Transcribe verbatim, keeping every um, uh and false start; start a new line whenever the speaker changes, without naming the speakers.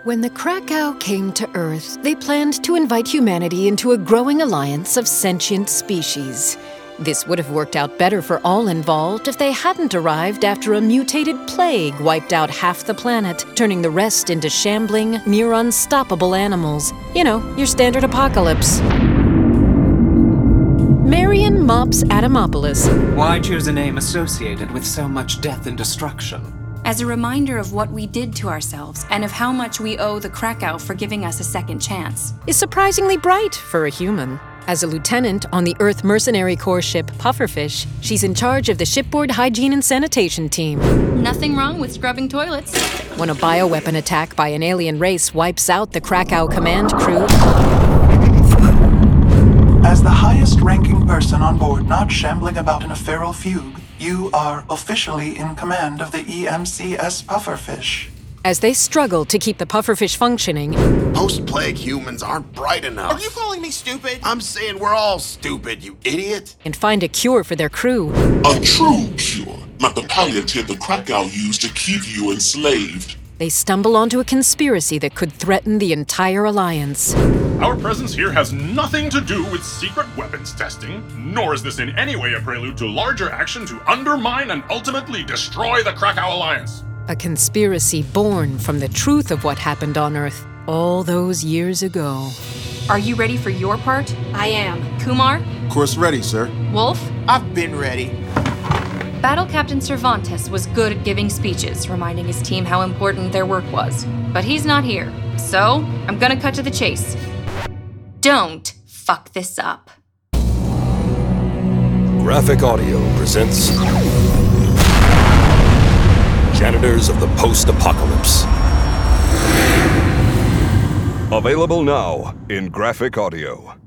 When the Krakow came to Earth, they planned to invite humanity into a growing alliance of sentient species. This would have worked out better for all involved if they hadn't arrived after a mutated plague wiped out half the planet, turning the rest into shambling, near unstoppable animals. You know, your standard apocalypse. Marion Mops Adamopoulos.
Why choose a name associated with so much death and destruction?
As a reminder of what we did to ourselves and of how much we owe the Krakow for giving us a second chance.
Is surprisingly bright for a human. As a lieutenant on the Earth Mercenary Corps ship Pufferfish, she's in charge of the shipboard hygiene and sanitation team.
Nothing wrong with scrubbing toilets.
When a bioweapon attack by an alien race wipes out the Krakow command crew...
As the highest-ranking person on board not shambling about in a feral fugue, you are officially in command of the E M C S Pufferfish.
As they struggle to keep the Pufferfish functioning...
Post-plague humans aren't bright enough.
Are you calling me stupid?
I'm saying we're all stupid, you idiot.
And find a cure for their crew.
A true cure, not the palliative the Krakow used to keep you enslaved.
They stumble onto a conspiracy that could threaten the entire alliance.
Our presence here has nothing to do with secret weapons testing, nor is this in any way a prelude to larger action to undermine and ultimately destroy the Krakow Alliance.
A conspiracy born from the truth of what happened on Earth all those years ago.
Are you ready for your part?
I am.
Kumar?
Course ready, sir.
Wolf?
I've been ready.
Battle Captain Cervantes was good at giving speeches, reminding his team how important their work was. But he's not here, so I'm gonna cut to the chase. Don't fuck this up.
Graphic Audio presents Janitors of the Post-Apocalypse. Available now in Graphic Audio.